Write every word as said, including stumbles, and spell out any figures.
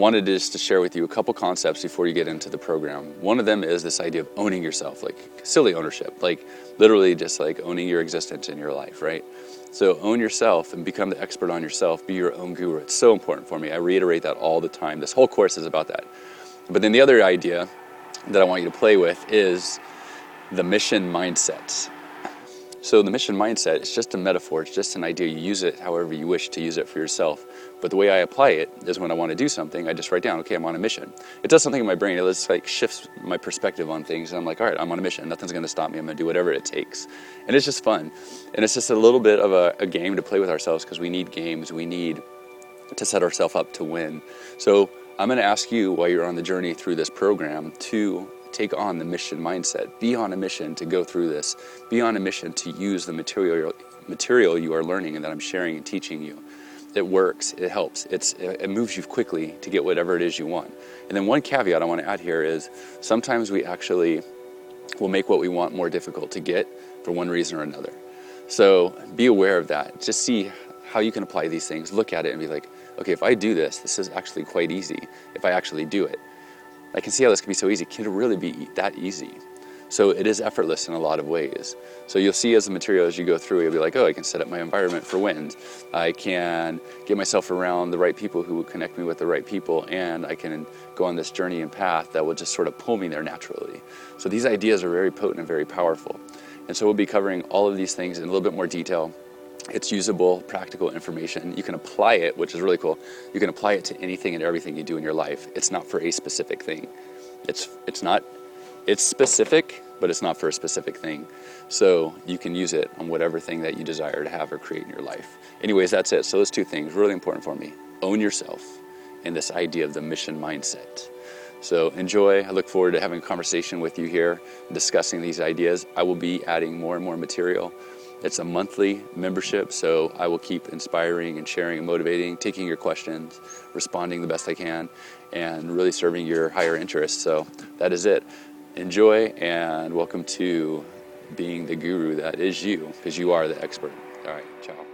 wanted just to share with you a couple concepts before you get into the program. One of them is this idea of owning yourself, like silly ownership, like literally just like owning your existence in your life, right? So own yourself and become the expert on yourself, be your own guru. It's so important for me. I reiterate that all the time. This whole course is about that. But then the other idea that I want you to play with is the mission mindset. So the mission mindset is just a metaphor. It's just an idea. You use it however you wish to use it for yourself. But the way I apply it is when I want to do something, I just write down, okay, I'm on a mission. It does something in my brain. It just like shifts my perspective on things. And I'm like, all right, I'm on a mission. Nothing's going to stop me. I'm going to do whatever it takes. And it's just fun. And it's just a little bit of a, a game to play with ourselves, because we need games. We need to set ourselves up to win. So I'm going to ask you, while you're on the journey through this program, to take on the mission mindset. Be on a mission to go through this. Be on a mission to use the material material you are learning and that I'm sharing and teaching you. It works, it helps, it's, it moves you quickly to get whatever it is you want. And then one caveat I want to add here is sometimes we actually will make what we want more difficult to get for one reason or another. So be aware of that. Just see how you can apply these things. Look at it and be like, okay, if I do this, this is actually quite easy. If I actually do it, I can see how this can be so easy. Can it really be that easy? So it is effortless in a lot of ways. So you'll see as the material, as you go through, you'll be like, oh, I can set up my environment for wins. I can get myself around the right people who will connect me with the right people, and I can go on this journey and path that will just sort of pull me there naturally. So these ideas are very potent and very powerful. And so we'll be covering all of these things in a little bit more detail. It's usable, practical information. You can apply it, which is really cool. You can apply it to anything and everything you do in your life. It's not for a specific thing. It's it's not, it's specific, but it's not for a specific thing. So you can use it on whatever thing that you desire to have or create in your life. Anyways, that's it. So those two things, really important for me. Own yourself and this idea of the mission mindset. So enjoy. I look forward to having a conversation with you here, discussing these ideas. I will be adding more and more material. It's a monthly membership, so I will keep inspiring and sharing and motivating, taking your questions, responding the best I can, and really serving your higher interests. So that is it. Enjoy, and welcome to being the guru that is you, because you are the expert. All right, ciao.